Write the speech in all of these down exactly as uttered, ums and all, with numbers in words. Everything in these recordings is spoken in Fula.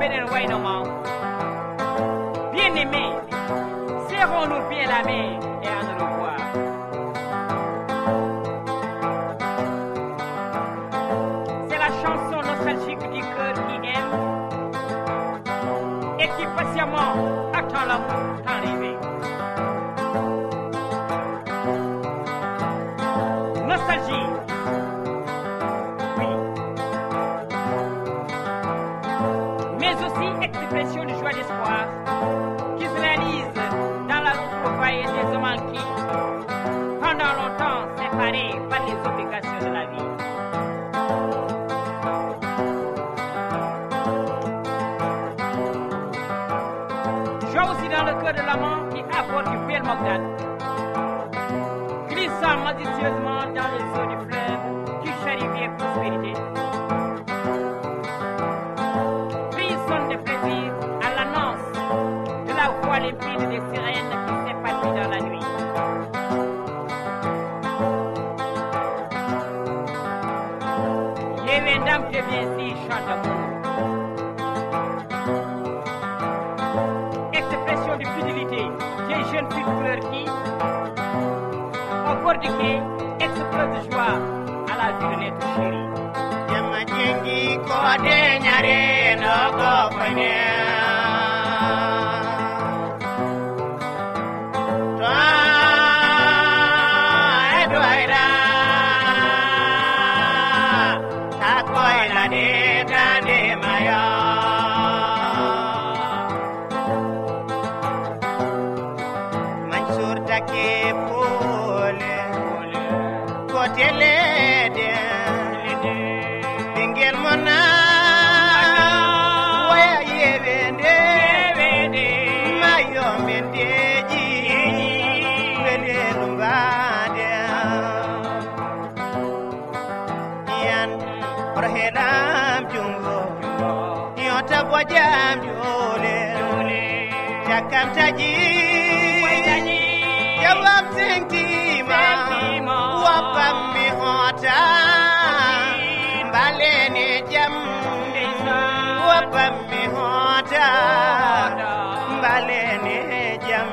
benen waynomo. Bien-aimés, serrons-nous bien la main et à nous revoir. C'est la chanson nostalgique du cœur qui aime et qui patiemment attend l'amour arrivé. Nostalgie. Oui. Mais aussi expression de joie d'espoir qui se réalise dans la trouvaille des hommes qui, pendant longtemps séparés par les obligations de la vie. Joie aussi dans le cœur de l'amant qui apporte du bel Mogdad, glissant malicieusement dans les eaux du fleuve qui charrie prospérité. Frissonne de plaisir à l'annonce de la voix limpide des sirènes qui s'épanouit dans la nuit. Yévendam devient si chant d'amour. Expression de fidélité des jeunes filles fleurs qui, au bord du quai, explose de joie à la vue de l'être chéri. Yamajengi kode nyare no kopanya. Twa edwaira takoila de tande maya. Mansur take pole kotele de bingel mona waya yevende mayo mendeji wele lumbade yan orhelam jungo yota bojam jole jakam taji jawab sentima wapam mi hota balene jam wapam mi hota balene jam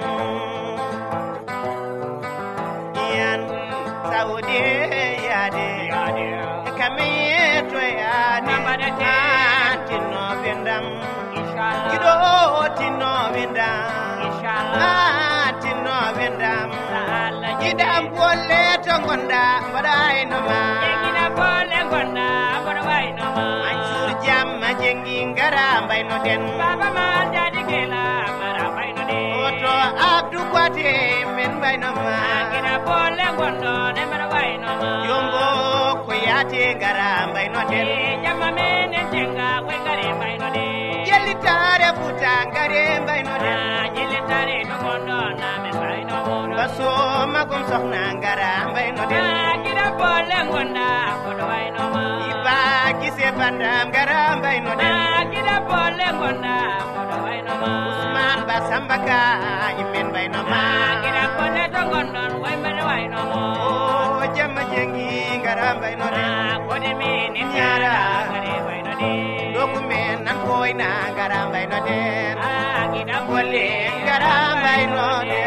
yan saudi yade kamiye to yade tino bindam inshallah kido tino bindam inshallah tino bindam idam bolle to gonda badai no ma Egina bolle gonda badai no ma Mansur jam jengi ngara mbay no den Baba mal jadi gela mara mbay no den Oto abdu kwate men mbay no ma Egina bolle gondo ne mara mbay no ma Yombo ko yate ngara mbay no den Jamma men jenga ko ngare mbay no den Jelitare futa ngare mbay no den Jelitare no gondo na me mbay no mo Baso magum soxna ngara mbay no den Egina bolle gonda badai no ma Iba kise bandam ngara mbay no den Egina bolle gonda badai no ma Usman basambaka imen mbay no ma Egina bolle to gondo way badai no mo Oh jamma jengi ngara mbay no den Kode men nyara ngare mbay no den dokumen nan koy na ngara mbay no den Egina bolle ngara mbay no den